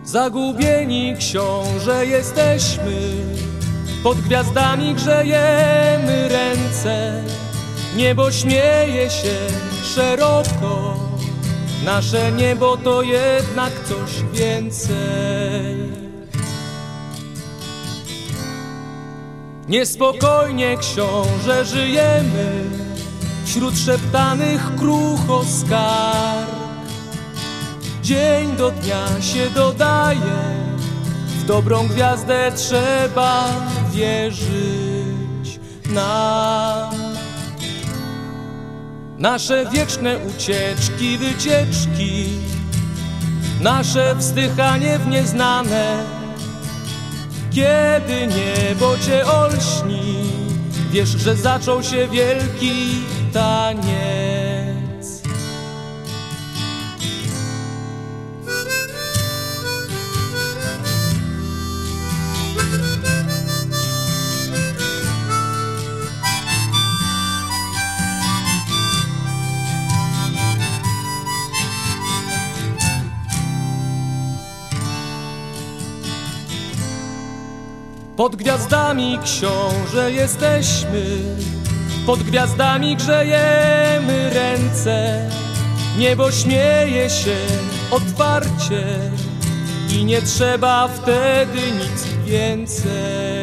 Zagubieni książę jesteśmy, pod gwiazdami grzejemy ręce. Niebo śmieje się szeroko, nasze niebo to jednak coś więcej. Niespokojnie, książę, żyjemy wśród szeptanych krucho skarg. Dzień do dnia się dodaje, w dobrą gwiazdę trzeba wierzyć nam. Nasze wieczne ucieczki, wycieczki, nasze wzdychanie w nieznane. Kiedy niebo cię olśni, wiesz, że zaczął się wielki taniec. Pod gwiazdami, książę, jesteśmy, pod gwiazdami grzejemy ręce. Niebo śmieje się otwarcie i nie trzeba wtedy nic więcej.